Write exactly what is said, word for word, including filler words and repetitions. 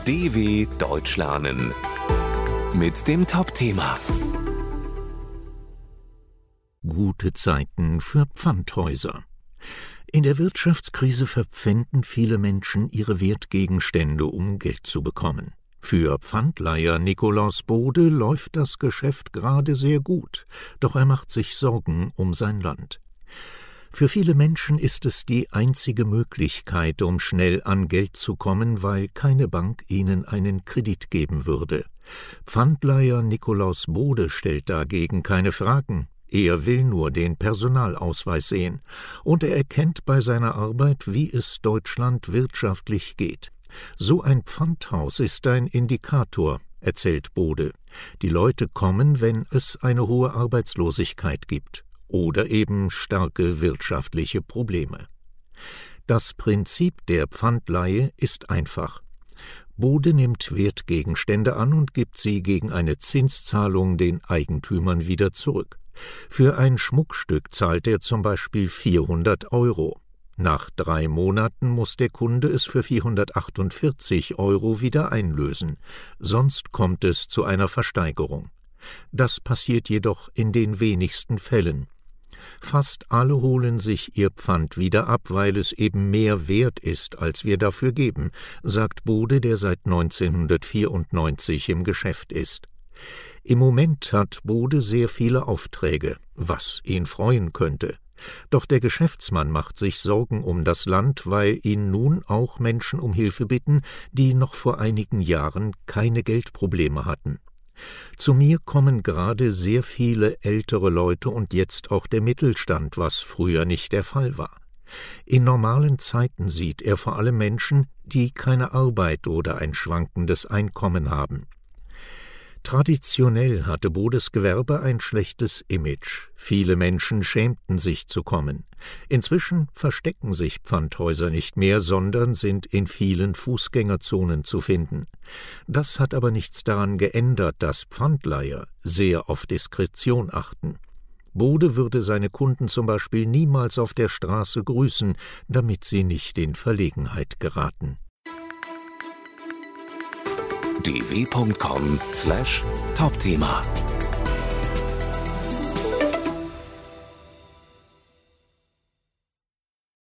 D W Deutsch lernen mit dem Top-Thema Gute Zeiten für Pfandhäuser. In der Wirtschaftskrise verpfänden viele Menschen ihre Wertgegenstände, um Geld zu bekommen. Für Pfandleiher Nikolaus Bode läuft das Geschäft gerade sehr gut, doch er macht sich Sorgen um sein Land. Für viele Menschen ist es die einzige Möglichkeit, um schnell an Geld zu kommen, weil keine Bank ihnen einen Kredit geben würde. Pfandleiher Nikolaus Bode stellt dagegen keine Fragen. Er will nur den Personalausweis sehen, und er erkennt bei seiner Arbeit, wie es Deutschland wirtschaftlich geht. So ein Pfandhaus ist ein Indikator, erzählt Bode. Die Leute kommen, wenn es eine hohe Arbeitslosigkeit gibt oder eben starke wirtschaftliche Probleme. Das Prinzip der Pfandleihe ist einfach. Bode nimmt Wertgegenstände an und gibt sie gegen eine Zinszahlung den Eigentümern wieder zurück. Für ein Schmuckstück zahlt er zum Beispiel vierhundert Euro. Nach drei Monaten muss der Kunde es für vierhundertachtundvierzig Euro wieder einlösen, sonst kommt es zu einer Versteigerung. Das passiert jedoch in den wenigsten Fällen. Fast alle holen sich ihr Pfand wieder ab, weil es eben mehr wert ist, als wir dafür geben, sagt Bode, der seit neunzehnhundertvierundneunzig im Geschäft ist. Im Moment hat Bode sehr viele Aufträge, was ihn freuen könnte. Doch der Geschäftsmann macht sich Sorgen um das Land, weil ihn nun auch Menschen um Hilfe bitten, die noch vor einigen Jahren keine Geldprobleme hatten. Zu mir kommen gerade sehr viele ältere Leute und jetzt auch der Mittelstand, was früher nicht der Fall war. In normalen Zeiten sieht er vor allem Menschen, die keine Arbeit oder ein schwankendes Einkommen haben. Traditionell hatte Bodes Gewerbe ein schlechtes Image. Viele Menschen schämten sich zu kommen. Inzwischen verstecken sich Pfandhäuser nicht mehr, sondern sind in vielen Fußgängerzonen zu finden. Das hat aber nichts daran geändert, dass Pfandleiher sehr auf Diskretion achten. Bode würde seine Kunden zum Beispiel niemals auf der Straße grüßen, damit sie nicht in Verlegenheit geraten. d w punkt com slash Top-Thema